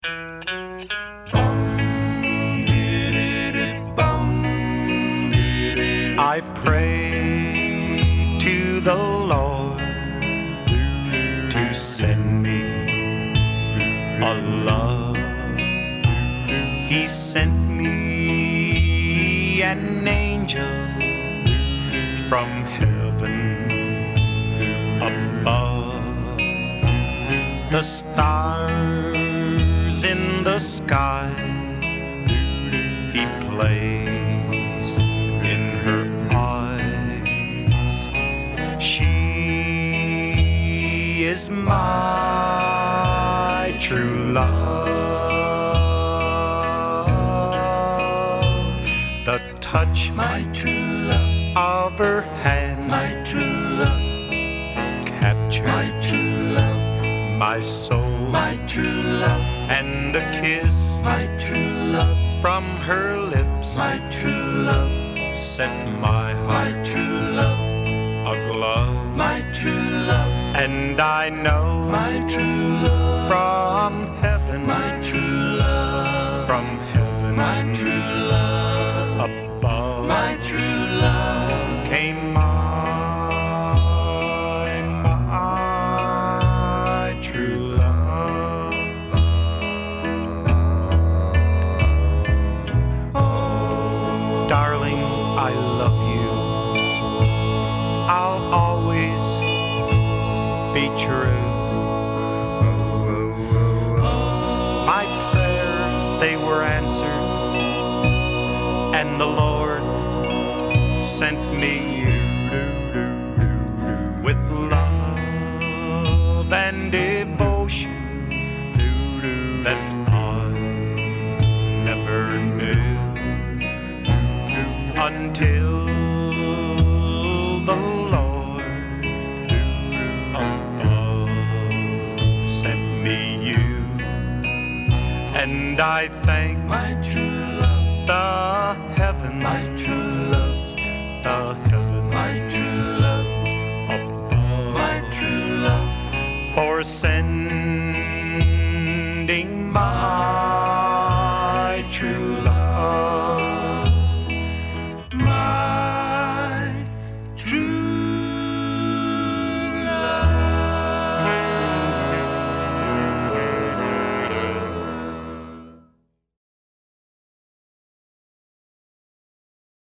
I pray to the Lord to send me a love. He sent me an angel from heaven above. The stars in the sky He placed in her eyes. She is my true love. The touch, my true love, of her hand, my true love, captured my true love, my soul, my true love, and the kiss, my true love, from her lips, my true love, set my my heart true love, aglow. my true love, And I know my true love, from heaven, my true love, from heaven, my true love, above, my true love, came my true love. Oh, darling, I love you. I'll always be true. My prayers, they were answered, and the Lord sent me you with love and devotion that I never knew until the Lord above sent me you. And I thank my true love, the heavens, my true loves, the heavens my true loves, above, my true love, for sending